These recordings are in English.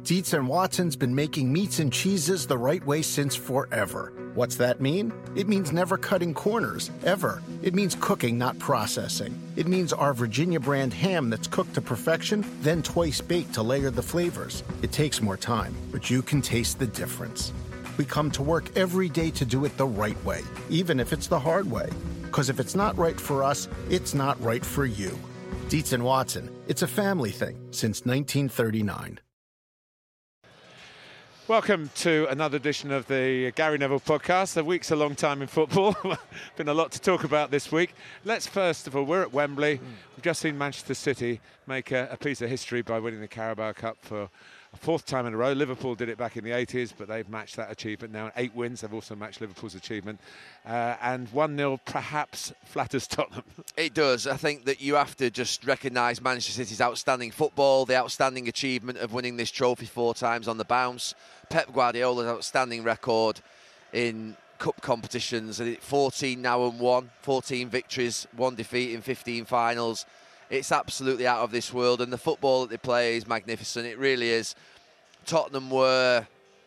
Dietz and Watson's been making meats and cheeses the right way since forever. What's that mean? It means never cutting corners, ever. It means cooking, not processing. It means our Virginia brand ham that's cooked to perfection, then twice baked to layer the flavors. It takes more time, but you can taste the difference. We come to work every day to do it the right way, even if it's the hard way. Because if it's not right for us, it's not right for you. Dietz and Watson, it's a family thing since 1939. Welcome to another edition of the Gary Neville podcast. A week's a long time in football. Been a lot to talk about this week. Let's first of all, we're at Wembley. We've just seen Manchester City make a piece of history by winning the Carabao Cup for a fourth time in a row. Liverpool did it back in the 80s, but they've matched that achievement now. 8 wins, they've also matched Liverpool's achievement. And 1-0 perhaps flatters Tottenham. It does. I think that you have to just recognise Manchester City's outstanding football, the outstanding achievement of winning this trophy 4 times on the bounce. Pep Guardiola's outstanding record in cup competitions. 14 now and 1, 14 victories, 1 defeat in 15 finals. It's absolutely out of this world, and the football that they play is magnificent. It really is. Tottenham were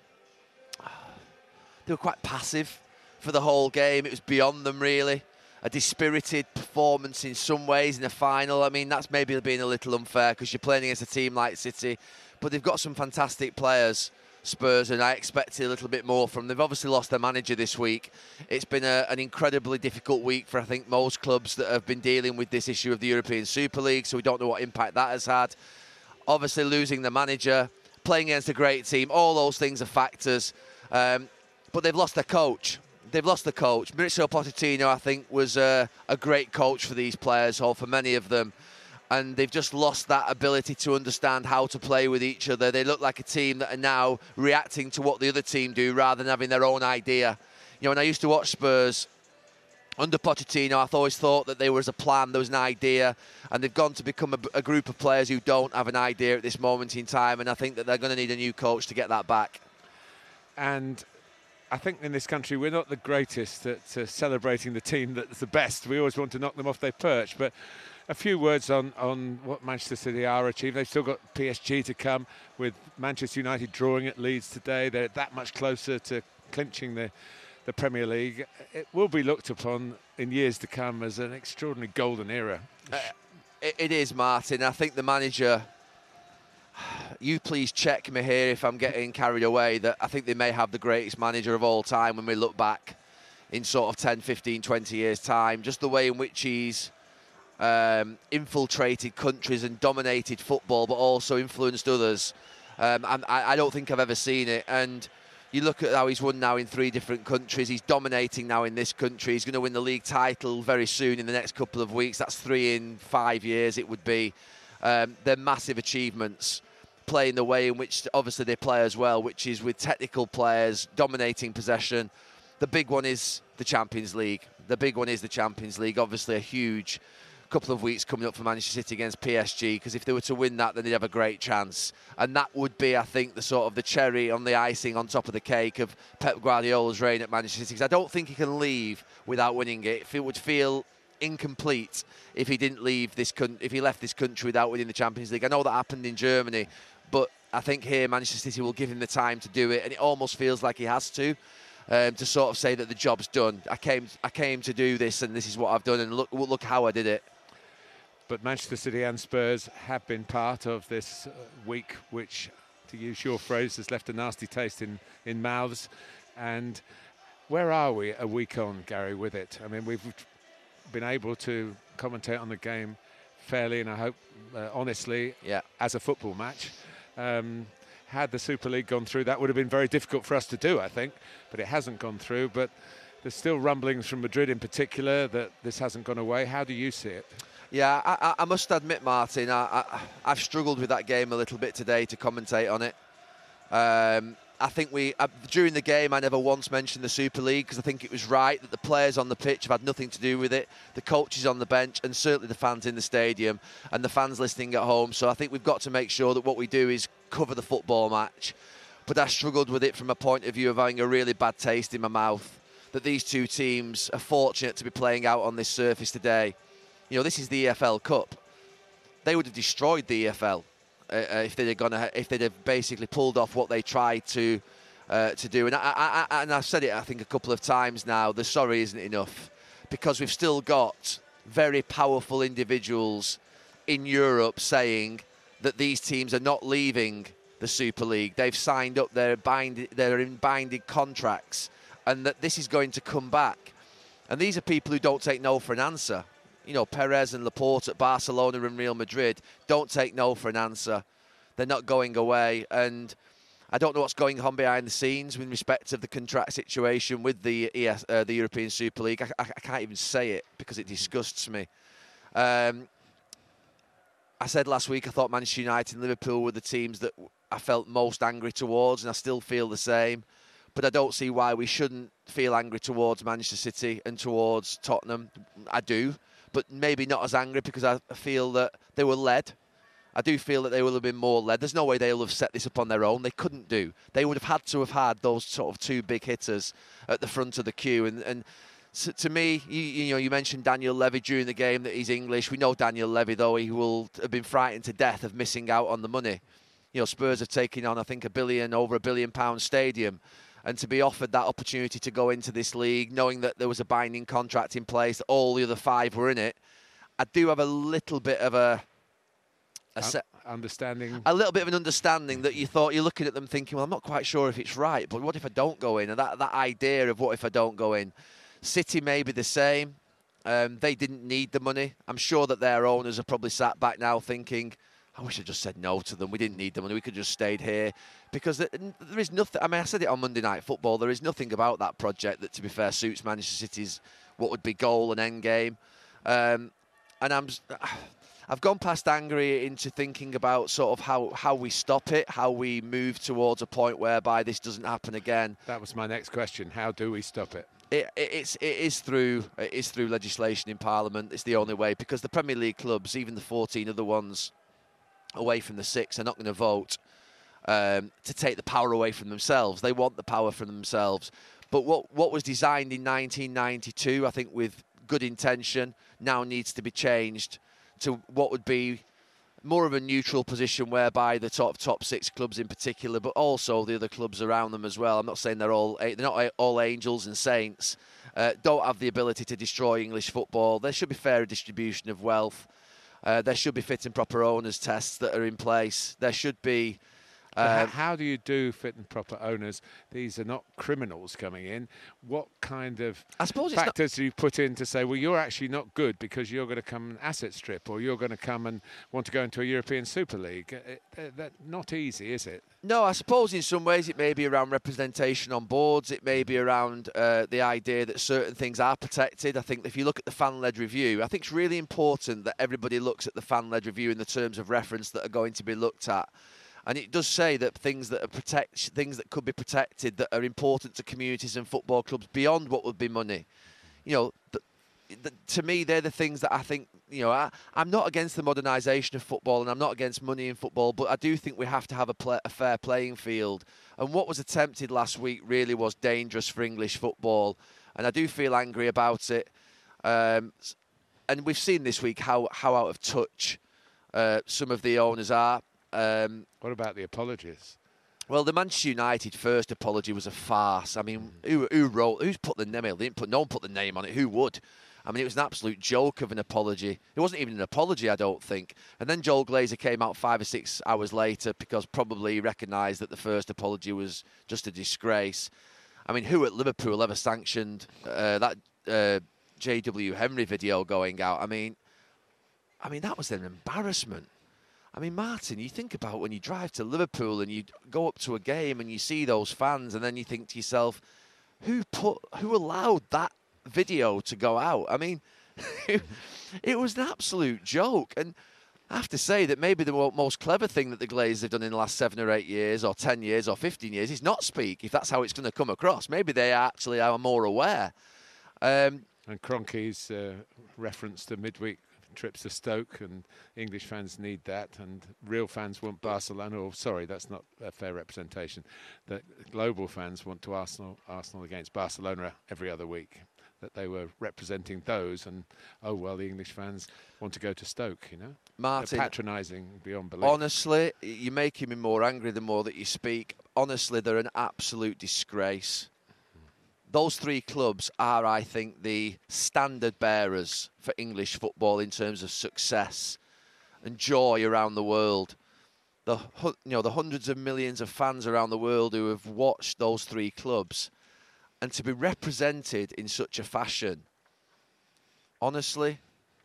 quite passive for the whole game. It was beyond them, really. A dispirited performance in some ways in the final. I mean, that's maybe being a little unfair because you're playing against a team like City, but they've got some fantastic players, Spurs, and I expected a little bit more from them. They've obviously lost their manager this week. It's been an incredibly difficult week for, I think, most clubs that have been dealing with this issue of the European Super League, so we don't know what impact that has had. Obviously, losing the manager, playing against a great team, all those things are factors. But they've lost their coach. Mauricio Pochettino, I think, was a great coach for these players, or for many of them. And they've just lost that ability to understand how to play with each other. They look like a team that are now reacting to what the other team do rather than having their own idea. You know, when I used to watch Spurs under Pochettino, I always thought that there was a plan, there was an idea, and they've gone to become a group of players who don't have an idea at this moment in time, and I think that they're going to need a new coach to get that back. And I think in this country we're not the greatest at celebrating the team that's the best. We always want to knock them off their perch, but a few words on what Manchester City are achieving. They've still got PSG to come, with Manchester United drawing at Leeds today. They're that much closer to clinching the Premier League. It will be looked upon in years to come as an extraordinary golden era. It is, Martin. I think the manager, you please check me here if I'm getting carried away, that I think they may have the greatest manager of all time when we look back in sort of 10, 15, 20 years' time. Just the way in which he's infiltrated countries and dominated football, but also influenced others. I don't think I've ever seen it. And you look at how he's won now in 3 different countries. He's dominating now in this country. He's going to win the league title very soon in the next couple of weeks. That's 3 in 5 years it would be. They're massive achievements, playing the way in which obviously they play as well, which is with technical players, dominating possession. The big one is the Champions League. Obviously a huge couple of weeks coming up for Manchester City against PSG, because if they were to win that, then they'd have a great chance. And that would be, I think, the sort of the cherry on the icing on top of the cake of Pep Guardiola's reign at Manchester City. Because I don't think he can leave without winning it. It would feel incomplete if he didn't leave if he left this country without winning the Champions League. I know that happened in Germany, but I think here Manchester City will give him the time to do it, and it almost feels like he has to sort of say that the job's done. I came to do this, and this is what I've done, and look how I did it. But Manchester City and Spurs have been part of this week, which, to use your phrase, has left a nasty taste in mouths. And where are we a week on, Gary, with it? I mean, we've been able to commentate on the game fairly, and I hope honestly, as a football match. Had the Super League gone through, that would have been very difficult for us to do, I think. But it hasn't gone through. But there's still rumblings from Madrid in particular that this hasn't gone away. How do you see it? Yeah, I must admit, Martin, I've struggled with that game a little bit today to commentate on it. I think during the game, I never once mentioned the Super League, because I think it was right that the players on the pitch have had nothing to do with it, the coaches on the bench, and certainly the fans in the stadium and the fans listening at home. So I think we've got to make sure that what we do is cover the football match. But I struggled with it from a point of view of having a really bad taste in my mouth, that these two teams are fortunate to be playing out on this surface today. You know, this is the EFL Cup. They would have destroyed the EFL if they'd have basically pulled off what they tried to do. And I've said it, I think, a couple of times now. The sorry isn't enough, because we've still got very powerful individuals in Europe saying that these teams are not leaving the Super League. They've signed up, they're in binding contracts, and that this is going to come back. And these are people who don't take no for an answer. You know, Perez and Laporte at Barcelona and Real Madrid don't take no for an answer. They're not going away. And I don't know what's going on behind the scenes with respect to the contract situation with the European Super League. I can't even say it because it disgusts me. I said last week I thought Manchester United and Liverpool were the teams that I felt most angry towards, and I still feel the same. But I don't see why we shouldn't feel angry towards Manchester City and towards Tottenham. I do, but maybe not as angry, because I feel that they were led. I do feel that they will have been more led. There's no way they'll have set this up on their own. They couldn't do. They would have had to have had those sort of two big hitters at the front of the queue. And so to me, you mentioned Daniel Levy during the game, that he's English. We know Daniel Levy, though, he will have been frightened to death of missing out on the money. You know, Spurs have taken on, I think, over £1 billion stadium. And to be offered that opportunity to go into this league, knowing that there was a binding contract in place, that all the other five were in it, I do have a little bit of understanding. A little bit of an understanding that you're looking at them thinking, well, I'm not quite sure if it's right, but what if I don't go in? And that idea of what if I don't go in. City may be the same. They didn't need the money. I'm sure that their owners are probably sat back now thinking, I wish I just said no to them. We didn't need the money. We could have just stayed here. Because there is nothing. I mean, I said it on Monday Night Football. There is nothing about that project that, to be fair, suits Manchester City's what would be goal and end game. And I've gone past angry into thinking about sort of how we stop it, how we move towards a point whereby this doesn't happen again. That was my next question. How do we stop it? It is through legislation in Parliament. It's the only way, because the Premier League clubs, even the 14 other ones away from the 6, are not going to vote to take the power away from themselves. They want the power from themselves. But what was designed in 1992, I think with good intention, now needs to be changed to what would be more of a neutral position, whereby the top 6 clubs in particular, but also the other clubs around them as well. I'm not saying they're not all angels and saints, don't have the ability to destroy English football. There should be fairer distribution of wealth. There should be fit and proper owners tests that are in place. There should be... how do you do fit and proper owners? These are not criminals coming in. What kind of factors do you put in to say, well, you're actually not good because you're going to come and asset strip, or you're going to come and want to go into a European Super League? That's not easy, is it? No, I suppose in some ways it may be around representation on boards. It may be around the idea that certain things are protected. I think if you look at the fan-led review, I think it's really important that everybody looks at the fan-led review in the terms of reference that are going to be looked at. And it does say that things that could be protected, that are important to communities and football clubs beyond what would be money. You know, to me, they're the things that I think, you know, I'm not against the modernisation of football, and I'm not against money in football, but I do think we have to have a fair playing field. And what was attempted last week really was dangerous for English football. And I do feel angry about it. And we've seen this week how out of touch some of the owners are. What about the apologies? Well, the Manchester United first apology was a farce. I mean, who's put the name? No one put the name on it. Who would? I mean, it was an absolute joke of an apology. It wasn't even an apology, I don't think. And then Joel Glazer came out 5 or 6 hours later, because probably he recognised that the first apology was just a disgrace. I mean, who at Liverpool ever sanctioned that J.W. Henry video going out? I mean, that was an embarrassment. I mean, Martin, you think about when you drive to Liverpool and you go up to a game and you see those fans, and then you think to yourself, who allowed that video to go out? I mean, it was an absolute joke. And I have to say that maybe the most clever thing that the Glazers have done in the last 7 or 8 years, or 10 years, or 15 years is not speak, if that's how it's going to come across. Maybe they actually are more aware. And Kroenke's reference to midweek trips to Stoke, and English fans need that, and real fans want Barcelona. Or sorry, that's not a fair representation. That global fans want to Arsenal against Barcelona every other week. that they were representing those, and oh well, the English fans want to go to Stoke, you know. Martin, they're patronising beyond belief. Honestly, you're making me more angry the more that you speak. Honestly, they're an absolute disgrace. Those three clubs are, I think, the standard bearers for English football in terms of success and joy around the world. The hundreds of millions of fans around the world who have watched those three clubs, and to be represented in such a fashion, honestly,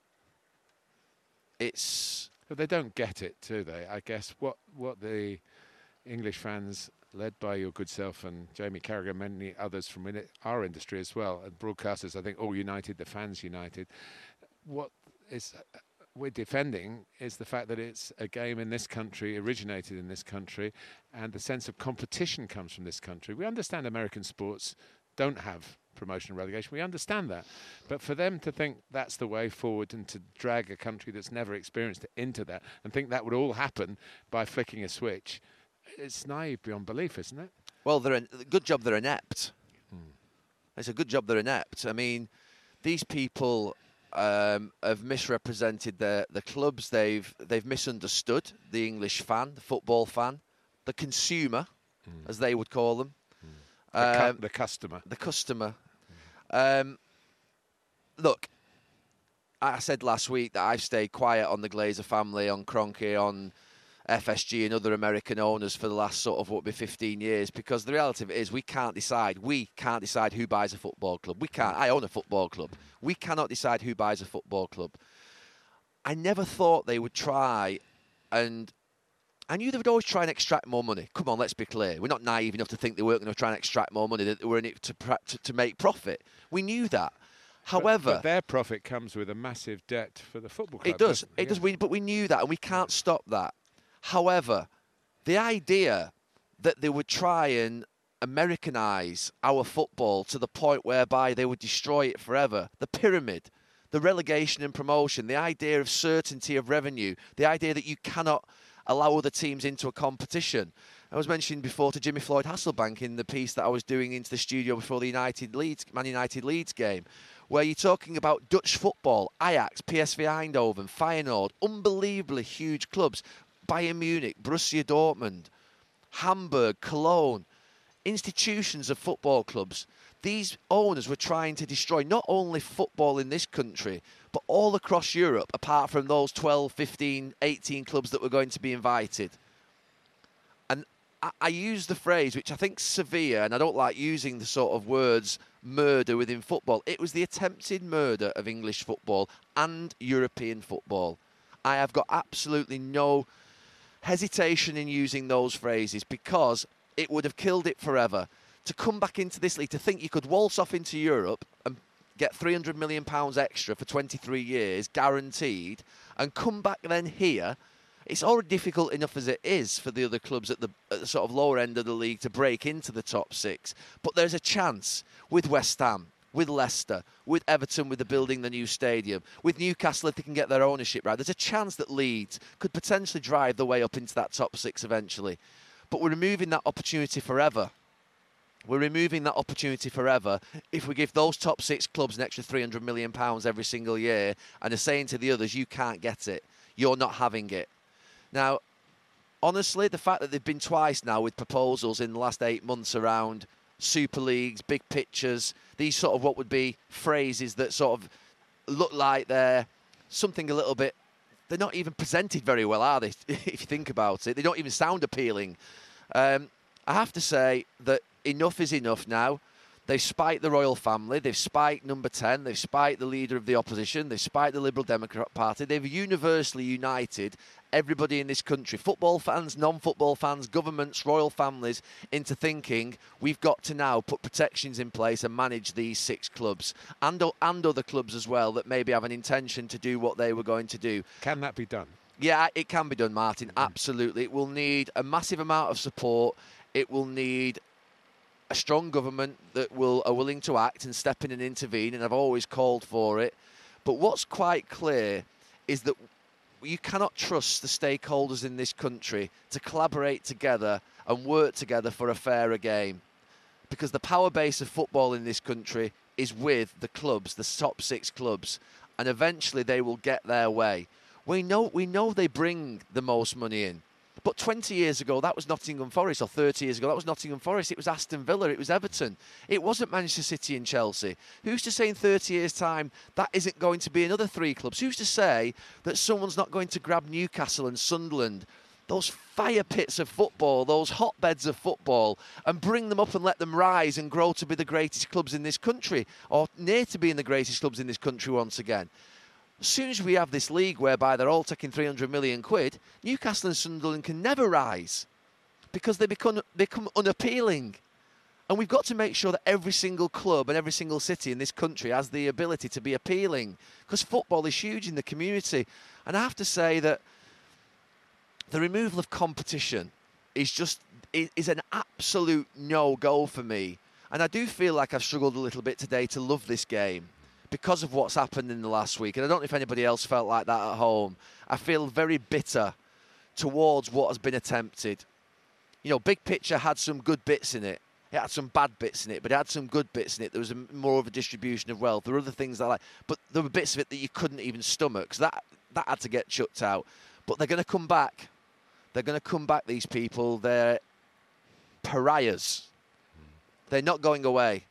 it's... But they don't get it, do they? I guess what the English fans, led by your good self and Jamie Carragher and many others from our industry as well, and broadcasters, I think, all united, the fans united. What we're defending is the fact that it's a game in this country, originated in this country, and the sense of competition comes from this country. We understand American sports don't have promotion and relegation. We understand that. But for them to think that's the way forward and to drag a country that's never experienced it into that and think that would all happen by flicking a switch, it's naive beyond belief, isn't it? Well, good job they're inept. It's a good job they're inept. I mean, these people have misrepresented the clubs. They've misunderstood the English fan, the football fan, the consumer, as they would call them. The customer. The customer. Look, I said last week that I've stayed quiet on the Glazer family, on Kroenke, on FSG and other American owners for the last sort of, what would be 15 years, because the reality of it is we can't decide who buys a football club. We can't. I own a football club. We cannot decide who buys a football club. I never thought they would try, and I knew they would always try and extract more money. Come on, let's be clear. We're not naive enough to think they weren't going to try and extract more money, that they were in it to make profit. We knew that. However, but their profit comes with a massive debt for the football club. It does. It does. But we knew that, and we can't stop that. However, the idea that they would try and Americanise our football to the point whereby they would destroy it forever, the pyramid, the relegation and promotion, the idea of certainty of revenue, the idea that you cannot allow other teams into a competition. I was mentioning before to Jimmy Floyd Hasselbank in the piece that I was doing into the studio before the Man United Leeds game, where you're talking about Dutch football, Ajax, PSV Eindhoven, Feyenoord, unbelievably huge clubs, Bayern Munich, Borussia Dortmund, Hamburg, Cologne, institutions of football clubs. These owners were trying to destroy not only football in this country, but all across Europe, apart from those 12, 15, 18 clubs that were going to be invited. And I use the phrase, which I think severe, and I don't like using the sort of words murder within football. It was the attempted murder of English football and European football. I have got absolutely no hesitation in using those phrases because it would have killed it forever. To come back into this league, to think you could waltz off into Europe and get £300 million extra for 23 years, guaranteed, and come back then here, it's already difficult enough as it is for the other clubs at the sort of lower end of the league to break into the top six. But there's a chance with West Ham, with Leicester, with Everton with the building the new stadium, with Newcastle if they can get their ownership right. There's a chance that Leeds could potentially drive the way up into that top six eventually. But we're removing that opportunity forever. We're removing that opportunity forever if we give those top six clubs an extra £300 million every single year and are saying to the others, you can't get it. You're not having it. Now, honestly, the fact that they've been twice now with proposals in the last 8 months around Super Leagues, big pictures, these sort of what would be phrases that sort of look like they're something a little bit... They're not even presented very well, are they, if you think about it? They don't even sound appealing. I have to say that enough is enough now. They've spiked the royal family. They've spiked number 10. They've spiked the leader of the opposition. They've spiked the Liberal Democrat Party. They've universally united everybody in this country, football fans, non-football fans, governments, royal families, into thinking we've got to now put protections in place and manage these 6 clubs and other clubs as well that maybe have an intention to do what they were going to do. Can that be done? Yeah, it can be done, Martin. Absolutely. It will need a massive amount of support. It will need a strong government that are willing to act and step in and intervene, and I've always called for it. But what's quite clear is that you cannot trust the stakeholders in this country to collaborate together and work together for a fairer game. Because the power base of football in this country is with the clubs, the top 6 clubs, and eventually they will get their way. We know they bring the most money in. But 20 years ago, that was Nottingham Forest, or 30 years ago, that was Nottingham Forest. It was Aston Villa, it was Everton. It wasn't Manchester City and Chelsea. Who's to say in 30 years' time that isn't going to be another 3 clubs? Who's to say that someone's not going to grab Newcastle and Sunderland, those fire pits of football, those hotbeds of football, and bring them up and let them rise and grow to be the greatest clubs in this country, or near to being the greatest clubs in this country once again? As soon as we have this league whereby they're all taking 300 million quid, Newcastle and Sunderland can never rise because they become unappealing. And we've got to make sure that every single club and every single city in this country has the ability to be appealing, because football is huge in the community. And I have to say that the removal of competition is an absolute no-go for me. And I do feel like I've struggled a little bit today to love this game, because of what's happened in the last week. And I don't know if anybody else felt like that at home. I feel very bitter towards what has been attempted. You know, Big Picture had some good bits in it. It had some bad bits in it, but it had some good bits in it. There was more of a distribution of wealth. There were other things I like. But there were bits of it that you couldn't even stomach, because that had to get chucked out. But they're going to come back. They're going to come back, these people. They're pariahs. They're not going away.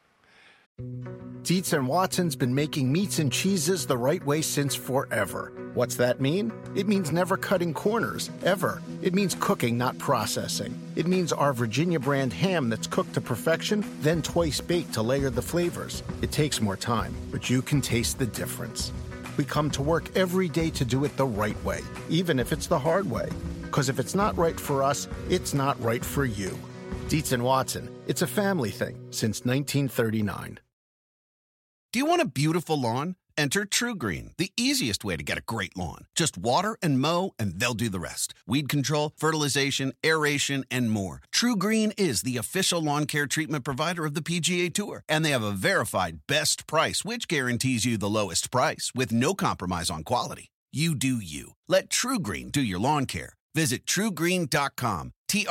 Dietz and Watson's been making meats and cheeses the right way since forever. What's that mean? It means never cutting corners, ever. It means cooking, not processing. It means our Virginia brand ham that's cooked to perfection, then twice baked to layer the flavors. It takes more time, but you can taste the difference. We come to work every day to do it the right way, even if it's the hard way. Because if it's not right for us, it's not right for you. Dietz and Watson, it's a family thing since 1939. Do you want a beautiful lawn? Enter TruGreen, the easiest way to get a great lawn. Just water and mow, and they'll do the rest. Weed control, fertilization, aeration, and more. TruGreen is the official lawn care treatment provider of the PGA Tour, and they have a verified best price, which guarantees you the lowest price with no compromise on quality. You do you. Let TruGreen do your lawn care. Visit TruGreen.com,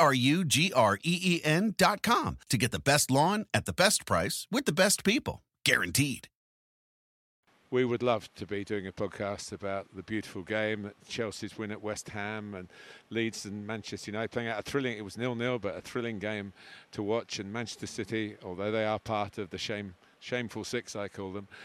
TruGreen.com, to get the best lawn at the best price with the best people. Guaranteed. We would love to be doing a podcast about the beautiful game, Chelsea's win at West Ham, and Leeds and Manchester United playing out a thrilling, it was 0-0, but a thrilling game to watch. And Manchester City, although they are part of the shameful 6, I call them,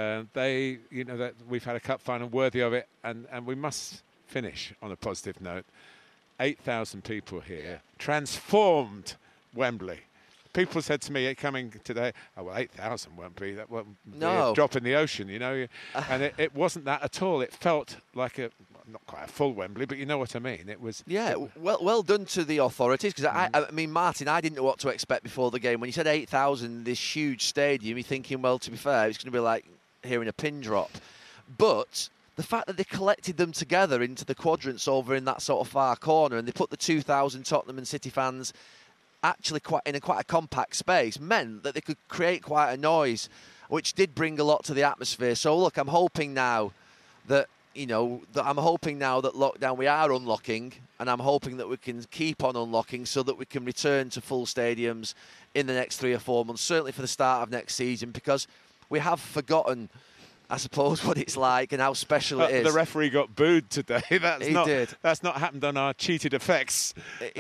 that we've had a cup final worthy of it, and we must finish on a positive note. 8,000 people here, transformed Wembley. People said to me coming today, 8,000 won't be. That won't be a drop in the ocean, And it wasn't that at all. It felt like not quite a full Wembley, but you know what I mean. It was. Yeah, well done to the authorities, because I mean, Martin, I didn't know what to expect before the game. When you said 8,000, this huge stadium, you're thinking, well, to be fair, it's going to be like hearing a pin drop. But the fact that they collected them together into the quadrants over in that sort of far corner, and they put the 2,000 Tottenham and City fans actually quite a compact space, meant that they could create quite a noise, which did bring a lot to the atmosphere. So look, I'm hoping now that lockdown, we are unlocking, and I'm hoping that we can keep on unlocking so that we can return to full stadiums in the next 3 or 4 months, certainly for the start of next season, because we have forgotten, I suppose, what it's like and how special it is. The referee got booed today. He did. That's not happened on our cheated effects.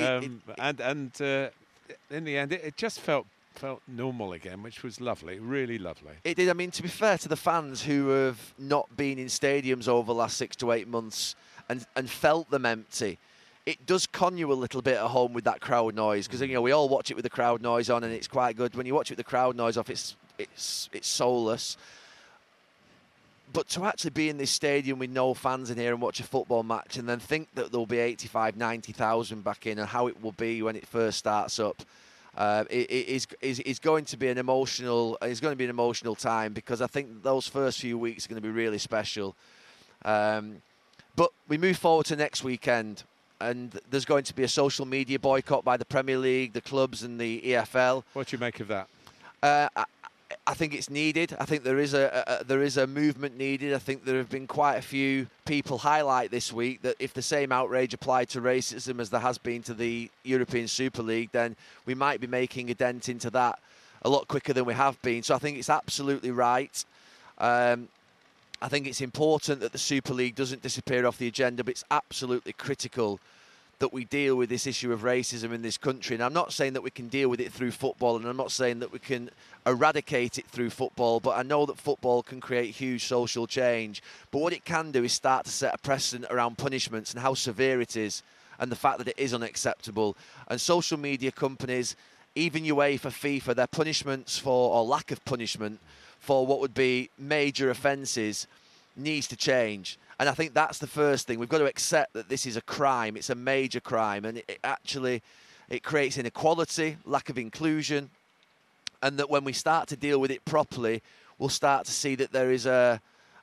In the end, it just felt normal again, which was lovely, really lovely. It did. I mean, to be fair to the fans who have not been in stadiums over the last 6 to 8 months and felt them empty, it does con you a little bit at home with that crowd noise, because we all watch it with the crowd noise on, and it's quite good. When you watch it with the crowd noise off, it's soulless. But to actually be in this stadium with no fans in here and watch a football match, and then think that there'll be 85, 90,000 back in, and how it will be when it first starts up, it's going to be an emotional. It's going to be an emotional time, because I think those first few weeks are going to be really special. But we move forward to next weekend, and there's going to be a social media boycott by the Premier League, the clubs, and the EFL. What do you make of that? I think it's needed. I think there is a movement needed. I think there have been quite a few people highlight this week that if the same outrage applied to racism as there has been to the European Super League, then we might be making a dent into that a lot quicker than we have been. So I think it's absolutely right. I think it's important that the Super League doesn't disappear off the agenda, but it's absolutely critical that we deal with this issue of racism in this country. And I'm not saying that we can deal with it through football, and I'm not saying that we can eradicate it through football, but I know that football can create huge social change. But what it can do is start to set a precedent around punishments and how severe it is, and the fact that it is unacceptable. And social media companies, even UEFA, FIFA, their punishments for, or lack of punishment for what would be major offences needs to change. And I think that's the first thing. We've got to accept that this is a crime. It's a major crime. And it creates inequality, lack of inclusion. And that when we start to deal with it properly, we'll start to see that there is a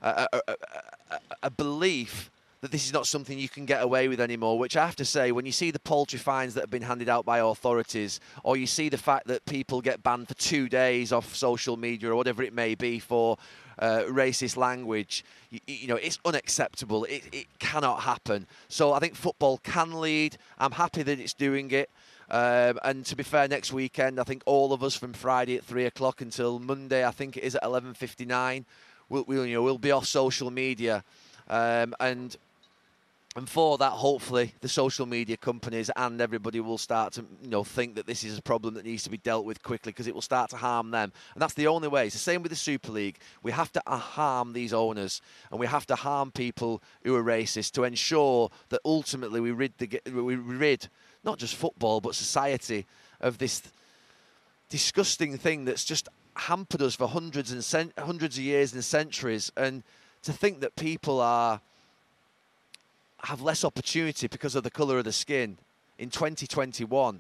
belief that this is not something you can get away with anymore, which I have to say, when you see the paltry fines that have been handed out by authorities, or you see the fact that people get banned for 2 days off social media or whatever it may be for racist language, you know, it's unacceptable. It cannot happen. So I think football can lead. I'm happy that it's doing it. And to be fair, next weekend, I think all of us from Friday at 3 o'clock until Monday, I think it is at 11:59, we'll be off social media. And for that, hopefully, the social media companies and everybody will start to, think that this is a problem that needs to be dealt with quickly, because it will start to harm them. And that's the only way. It's the same with the Super League. We have to harm these owners, and we have to harm people who are racist to ensure that ultimately we rid not just football but society of this disgusting thing that's just hampered us for hundreds of years and centuries. And to think that people have less opportunity because of the colour of the skin in 2021,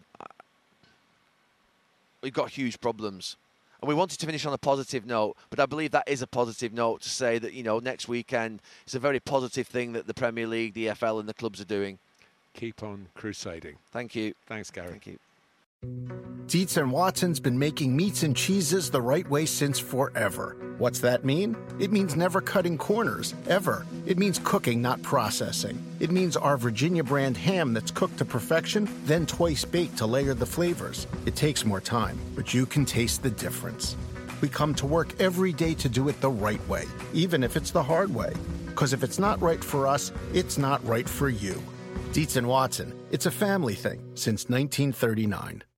we've got huge problems. And we wanted to finish on a positive note, but I believe that is a positive note to say that, next weekend it's a very positive thing that the Premier League, the EFL and the clubs are doing. Keep on crusading. Thank you. Thanks, Gary. Thank you. Dietz & Watson's been making meats and cheeses the right way since forever. What's that mean? It means never cutting corners, ever. It means cooking, not processing. It means our Virginia brand ham that's cooked to perfection, then twice baked to layer the flavors. It takes more time, but you can taste the difference. We come to work every day to do it the right way, even if it's the hard way. Because if it's not right for us, it's not right for you. Dietz & Watson, it's a family thing since 1939.